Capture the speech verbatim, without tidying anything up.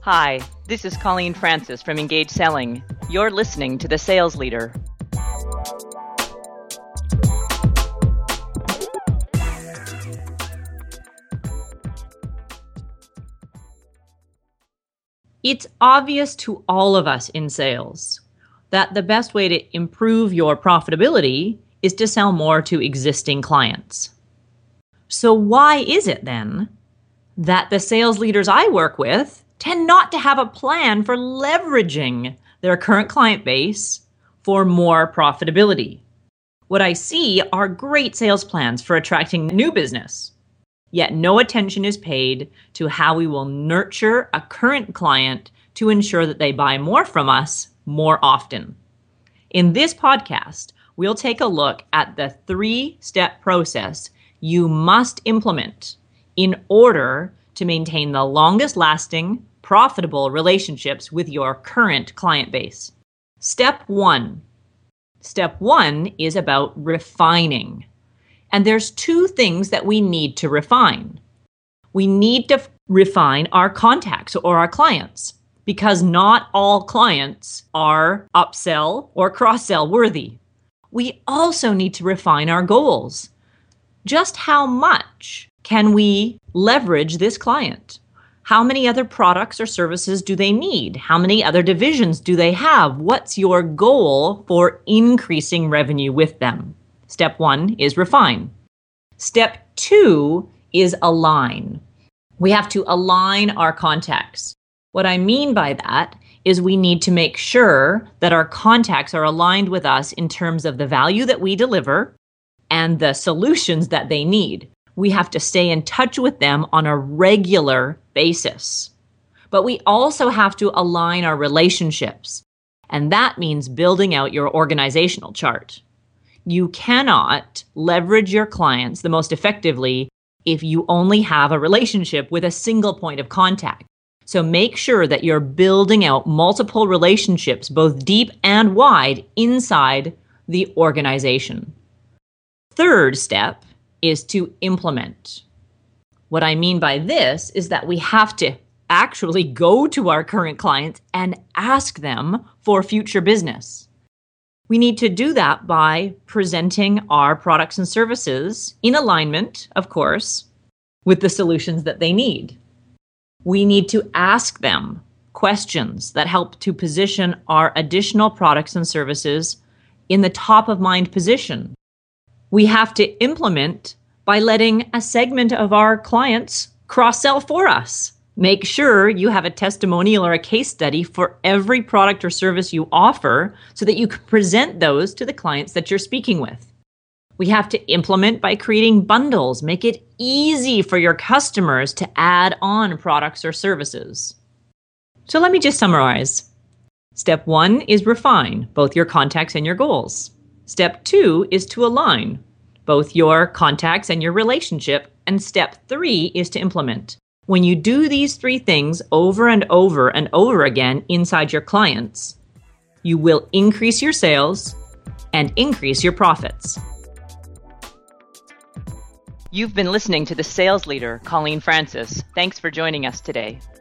Hi, this is Colleen Francis from Engage Selling. You're listening to The Sales Leader. It's obvious to all of us in sales that the best way to improve your profitability is to sell more to existing clients. So why is it then that the sales leaders I work with tend not to have a plan for leveraging their current client base for more profitability? What I see are great sales plans for attracting new business, yet no attention is paid to how we will nurture a current client to ensure that they buy more from us more often. In this podcast, we'll take a look at the three-step process you must implement in order to maintain the longest-lasting, profitable relationships with your current client base. Step one. Step one is about refining. And there's two things that we need to refine. We need to f- refine our contacts or our clients, because not all clients are upsell or cross-sell worthy. We also need to refine our goals. Just how much can we leverage this client? How many other products or services do they need? How many other divisions do they have? What's your goal for increasing revenue with them? Step one is refine. Step two is align. We have to align our contacts. What I mean by that is we need to make sure that our contacts are aligned with us in terms of the value that we deliver and the solutions that they need. We have to stay in touch with them on a regular basis. But we also have to align our relationships. And that means building out your organizational chart. You cannot leverage your clients the most effectively if you only have a relationship with a single point of contact. So make sure that you're building out multiple relationships, both deep and wide, inside the organization. Third step is to implement. What I mean by this is that we have to actually go to our current clients and ask them for future business. We need to do that by presenting our products and services in alignment, of course, with the solutions that they need. We need to ask them questions that help to position our additional products and services in the top of mind position. We have to implement by letting a segment of our clients cross-sell for us. Make sure you have a testimonial or a case study for every product or service you offer so that you can present those to the clients that you're speaking with. We have to implement by creating bundles. Make it easy for your customers to add on products or services. So let me just summarize. Step one is refine both your contacts and your goals. Step two is to align both your contacts and your relationship. And step three is to implement. When you do these three things over and over and over again inside your clients, you will increase your sales and increase your profits. You've been listening to The Sales Leader, Colleen Francis. Thanks for joining us today.